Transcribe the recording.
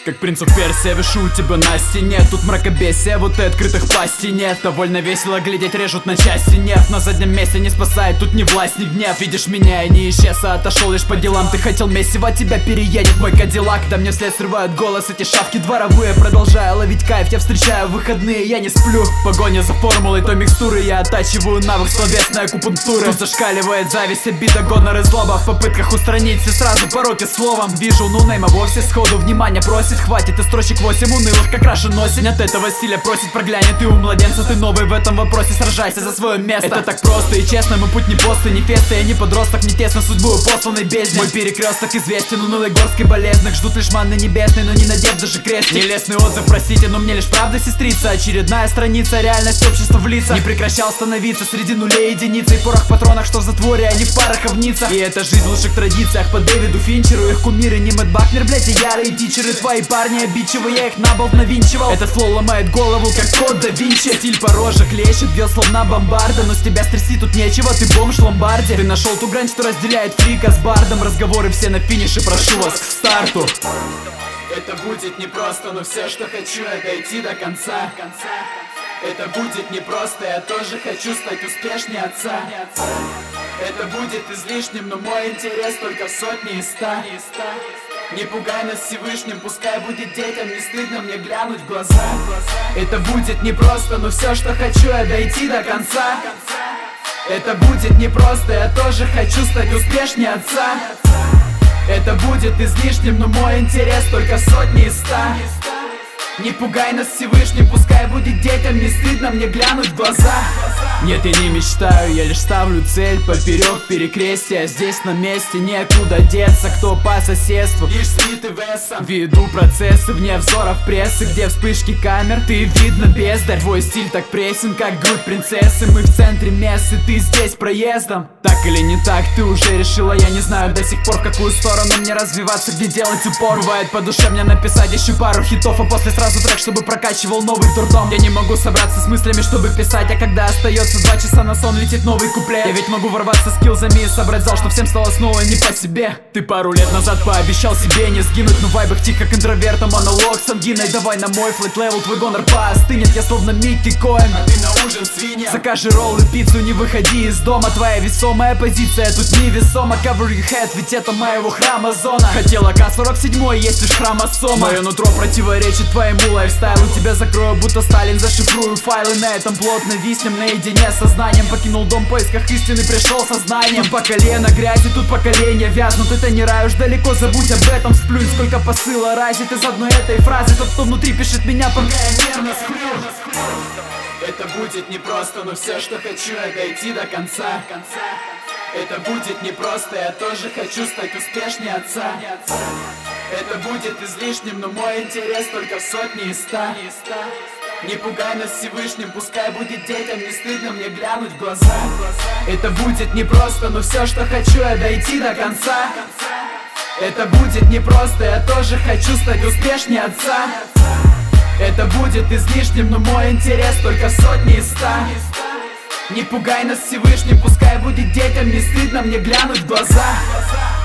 Как принцев Персия, вешу тебя на стене. Тут мракобесие, вот и открытых пастей нет. Довольно весело глядеть, режут на части. Нет, на заднем месте не спасает, тут ни власть, ни гнев. Видишь меня, я не исчез, а отошел лишь по делам. Ты хотел месиво, тебя переедет мой кадиллак. Да мне вслед срывают голос эти шавки дворовые. Продолжаю ловить кайф, я встречаю выходные, я не сплю. Погоня за формулой той микстуры, я оттачиваю навык словесной акупунктуры. Тут зашкаливает зависть, обида, гонор и злоба. В попытках устранить все сразу пороки словом. Вижу нунейма вовсе сходу внимание просит. Хватит и строчек 8 унылых, как Рашен осень. От этого стиля просит проглянет. Ты у младенца, ты новый в этом вопросе. Сражайся за свое место. Это так просто и честно, мой путь не пост и не феста. Я не подросток, не тесно судьбу посланной бездне. Мой перекресток известен, унылый горской болезных. Ждут лишь манны небесной, но не надежды же крестик. Нелестный отзыв, простите, но мне лишь правда сестрица. Очередная страница, реальность общества в лицах. Не прекращал становиться среди нулей единицы. И порох в патронах, что в затворе, а не в парах, а в ницах. И это жизнь в лучших традициях по Дэвиду Финчеру. Их кумиры не Мэтт Бахнер, блять, и ярые тичеры. Твои парни обидчивые, я их на болт навинчивал. Этот флоу ломает голову, как код да Винчи. Стиль по роже хлещет, бьет словно бомбарда. Но с тебя стрясти тут нечего, ты бомж в ломбарде. Ты нашел ту грань, что разделяет фрика с бардом. Разговоры все на финише, прошу вас к старту. Это будет непросто, но все, что хочу, это дойти до конца. Это будет непросто, я тоже хочу стать успешнее отца. Это будет излишним, но мой интерес только в сотни и 100. Не пугай нас Всевышним, пускай будет детям не стыдно мне глянуть в глаза. Это будет непросто, но все, что хочу, я дойти до конца. Это будет непросто, я тоже хочу стать успешнее отца. Это будет излишним, но мой интерес только в сотни и 100. Не пугай нас Всевышним, пускай будет детям не стыдно мне глянуть в глаза. Нет, я не мечтаю, я лишь ставлю цель поперек перекрестия. Здесь на месте некуда деться, кто по соседству лишь спит и весом. Веду процессы вне взоров прессы, где вспышки камер, ты видно бездарь. Твой стиль так прессен, как грудь принцессы. Мы в центре мессы, ты здесь проездом. Так или не так, ты уже решила, я не знаю до сих пор, в какую сторону мне развиваться, где делать упор. Бывает по душе мне написать еще пару хитов, а после сразу трек, чтобы прокачивал новый дурдом. Я не могу собраться с мыслями, чтобы писать, а когда остается 2 часа на сон, летит новый куплет. Я ведь могу ворваться скиллзами и собрать зал, чтоб всем стало снова не по себе. Ты пару лет назад пообещал себе не сгинуть, но в вайбах тихо к интровертам монолог с ангиной. Давай на мой флэт левел, твой гонор поостынет. Я словно Микки Коэн, а ты на ужин свинья. Закажи ролл и пиццу, не выходи из дома. Твоя весомая позиция тут невесома. Cover your head, ведь это моего храма зона. Хотела К-47, есть лишь хромосома. Мое нутро противоречит твоему лайфстайлу. Тебя закрою, будто Сталин, зашифрую файлы. На этом плотно виснем наедине с сознанием. Покинул дом в поисках истины, пришел сознанием. По колено грязи, тут поколения вязнут. Это не рай, уж далеко забудь об этом. Сплюнь, сколько посыла разит из одной этой фразы. Тот, кто внутри пишет меня, пока я нервно сплю. Это будет непросто, но все, что хочу, я дойти до конца. Это будет непросто, я тоже хочу стать успешнее отца. Это будет излишним, но мой интерес только в сотни и 100. Не пугай нас Всевышним, пускай будет детям не стыдно мне глянуть в глаза. Это будет непросто, но все, что хочу, я дойти до конца. Это будет непросто, я тоже хочу стать успешнее отца. Это будет излишним, но мой интерес только в сотни и 100. Не пугай нас Всевышним, пускай будет детям не стыдно мне глянуть в глаза.